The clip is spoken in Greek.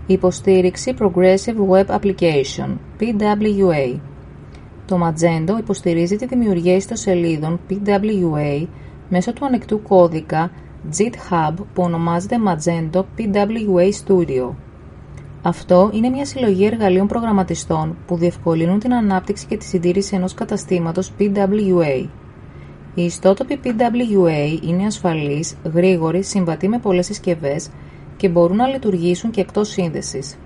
Υποστήριξη Progressive Web Application, PWA. Το Magento υποστηρίζει τη δημιουργία ιστοσελίδων PWA μέσω του ανοιχτού κώδικα GitHub που ονομάζεται Magento PWA Studio. Αυτό είναι μια συλλογή εργαλείων προγραμματιστών που διευκολύνουν την ανάπτυξη και τη συντήρηση ενός καταστήματος PWA. Οι ιστότοποι PWA είναι ασφαλείς, γρήγοροι, συμβατοί με πολλές συσκευές και μπορούν να λειτουργήσουν και εκτός σύνδεσης.